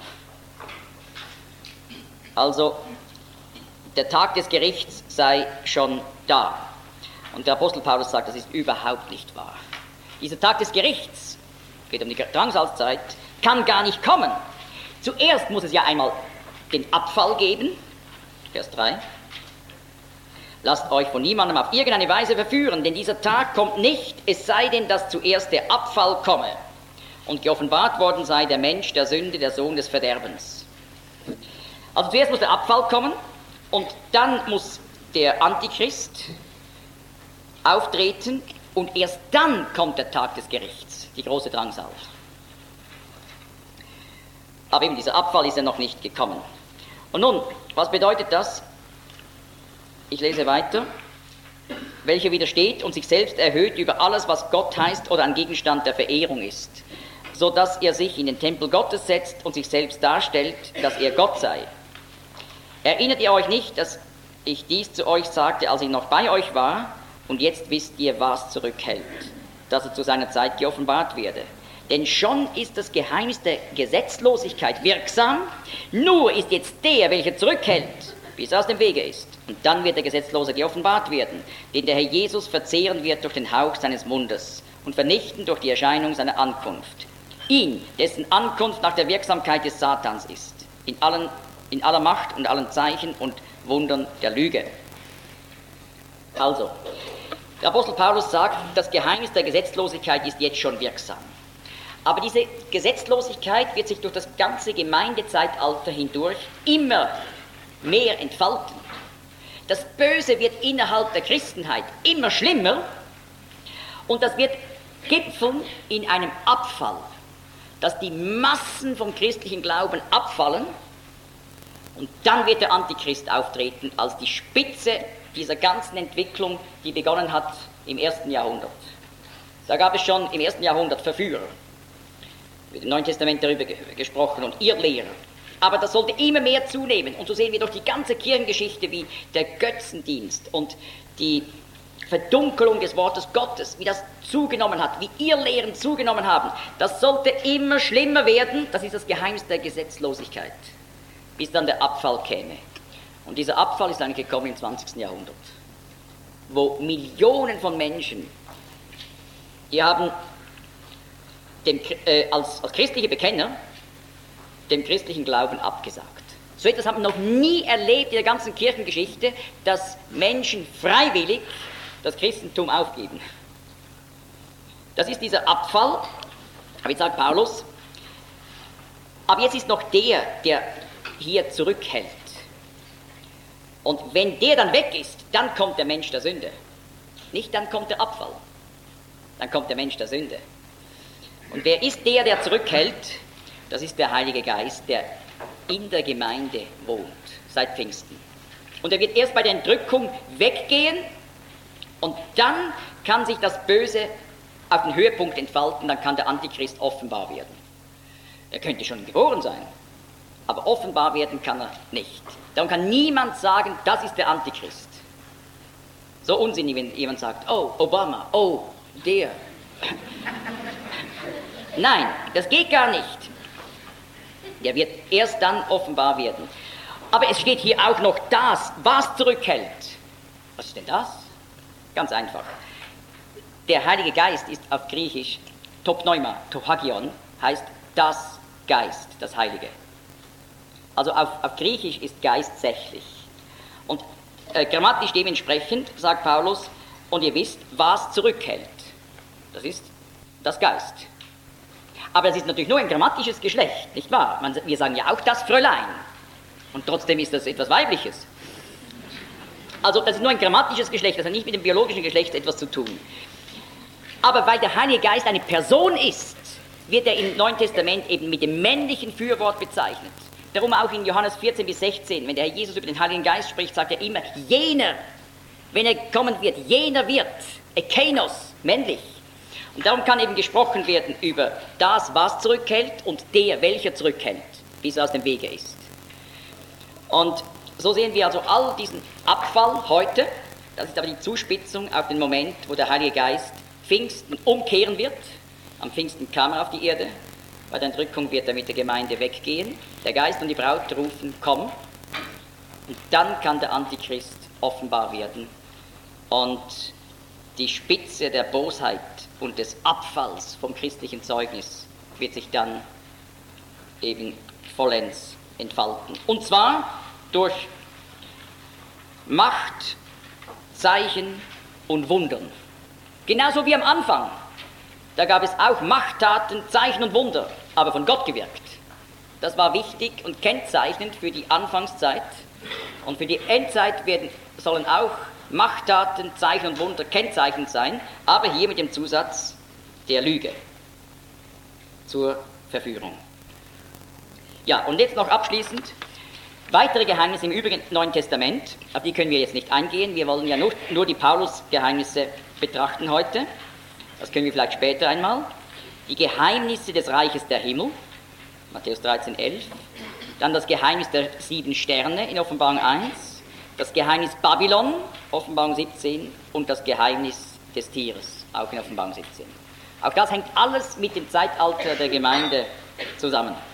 Also, der Tag des Gerichts sei schon da. Und der Apostel Paulus sagt, das ist überhaupt nicht wahr. Dieser Tag des Gerichts, geht um die Drangsalzzeit, kann gar nicht kommen. Zuerst muss es ja einmal den Abfall geben, Vers drei. Lasst euch von niemandem auf irgendeine Weise verführen, denn dieser Tag kommt nicht, es sei denn, dass zuerst der Abfall komme und geoffenbart worden sei der Mensch der Sünde, der Sohn des Verderbens. Also zuerst muss der Abfall kommen und dann muss der Antichrist auftreten und erst dann kommt der Tag des Gerichts, die große Drangsal. Aber eben dieser Abfall ist ja noch nicht gekommen. Und nun, was bedeutet das? Ich lese weiter. Welcher widersteht und sich selbst erhöht über alles, was Gott heißt oder ein Gegenstand der Verehrung ist, so dass er sich in den Tempel Gottes setzt und sich selbst darstellt, dass er Gott sei. Erinnert ihr euch nicht, dass ich dies zu euch sagte, als ich noch bei euch war? Und jetzt wisst ihr, was zurückhält, dass er zu seiner Zeit geoffenbart werde. Denn schon ist das Geheimnis der Gesetzlosigkeit wirksam, nur ist jetzt der, welcher zurückhält, bis er aus dem Wege ist. Und dann wird der Gesetzlose geoffenbart werden, den der Herr Jesus verzehren wird durch den Hauch seines Mundes und vernichten durch die Erscheinung seiner Ankunft. Ihn, dessen Ankunft nach der Wirksamkeit des Satans ist, in, allen, in aller Macht und allen Zeichen und Wundern der Lüge. Also, der Apostel Paulus sagt, das Geheimnis der Gesetzlosigkeit ist jetzt schon wirksam. Aber diese Gesetzlosigkeit wird sich durch das ganze Gemeindezeitalter hindurch immer mehr entfalten. Das Böse wird innerhalb der Christenheit immer schlimmer und das wird gipfeln in einem Abfall, dass die Massen vom christlichen Glauben abfallen und dann wird der Antichrist auftreten als die Spitze dieser ganzen Entwicklung, die begonnen hat im ersten Jahrhundert. Da gab es schon im ersten Jahrhundert Verführer, mit dem Neuen Testament darüber gesprochen, und Irrlehrer. Aber das sollte immer mehr zunehmen. Und so sehen wir durch die ganze Kirchengeschichte, wie der Götzendienst und die Verdunkelung des Wortes Gottes, wie das zugenommen hat, wie Irrlehren zugenommen haben. Das sollte immer schlimmer werden. Das ist das Geheimnis der Gesetzlosigkeit, bis dann der Abfall käme. Und dieser Abfall ist eigentlich gekommen im zwanzigsten Jahrhundert, wo Millionen von Menschen, die haben dem, äh, als, als christliche Bekenner dem christlichen Glauben abgesagt. So etwas haben wir noch nie erlebt in der ganzen Kirchengeschichte, dass Menschen freiwillig das Christentum aufgeben. Das ist dieser Abfall, aber jetzt sagt Paulus, aber jetzt ist noch der, der hier zurückhält. Und wenn der dann weg ist, dann kommt der Mensch der Sünde. Nicht dann kommt der Abfall, dann kommt der Mensch der Sünde. Und wer ist der, der zurückhält? Das ist der Heilige Geist, der in der Gemeinde wohnt, seit Pfingsten. Und er wird erst bei der Entrückung weggehen und dann kann sich das Böse auf den Höhepunkt entfalten, dann kann der Antichrist offenbar werden. Er könnte schon geboren sein, aber offenbar werden kann er nicht. Darum kann niemand sagen, das ist der Antichrist. So unsinnig, wenn jemand sagt, oh, Obama, oh, der. Nein, das geht gar nicht. Der wird erst dann offenbar werden. Aber es steht hier auch noch das, was zurückhält. Was ist denn das? Ganz einfach. Der Heilige Geist ist auf Griechisch Topneuma, Tohagion, heißt das Geist, das Heilige. Also auf, auf Griechisch ist Geist sächlich. Und äh, grammatisch dementsprechend sagt Paulus, und ihr wisst, was zurückhält. Das ist das Geist. Aber es ist natürlich nur ein grammatisches Geschlecht, nicht wahr? Man, wir sagen ja auch das Fräulein. Und trotzdem ist das etwas Weibliches. Also das ist nur ein grammatisches Geschlecht, das hat nicht mit dem biologischen Geschlecht etwas zu tun. Aber weil der Heilige Geist eine Person ist, wird er im Neuen Testament eben mit dem männlichen Fürwort bezeichnet. Darum auch in Johannes vierzehn bis sechzehn, wenn der Herr Jesus über den Heiligen Geist spricht, sagt er immer, jener, wenn er kommen wird, jener wird, Ekenos, männlich. Und darum kann eben gesprochen werden über das, was zurückhält und der, welcher zurückhält, bis er aus dem Wege ist. Und so sehen wir also all diesen Abfall heute, das ist aber die Zuspitzung auf den Moment, wo der Heilige Geist Pfingsten umkehren wird. Am Pfingsten kam er auf die Erde, bei der Entrückung wird er mit der Gemeinde weggehen, der Geist und die Braut rufen, komm, und dann kann der Antichrist offenbar werden und die Spitze der Bosheit und des Abfalls vom christlichen Zeugnis wird sich dann eben vollends entfalten. Und zwar durch Macht, Zeichen und Wundern. Genauso wie am Anfang. Da gab es auch Machttaten, Zeichen und Wunder, aber von Gott gewirkt. Das war wichtig und kennzeichnend für die Anfangszeit. Und für die Endzeit werden, sollen auch Machttaten, Zeichen und Wunder kennzeichnend sein, aber hier mit dem Zusatz der Lüge zur Verführung. Ja, und jetzt noch abschließend weitere Geheimnisse im übrigen Neuen Testament, auf die können wir jetzt nicht eingehen, wir wollen ja nur, nur die Paulus-Geheimnisse betrachten heute, das können wir vielleicht später einmal. Die Geheimnisse des Reiches der Himmel, Matthäus dreizehn, elf, dann das Geheimnis der sieben Sterne in Offenbarung eins, das Geheimnis Babylon, Offenbarung siebzehn, und das Geheimnis des Tieres, auch in Offenbarung siebzehn. Auch das hängt alles mit dem Zeitalter der Gemeinde zusammen.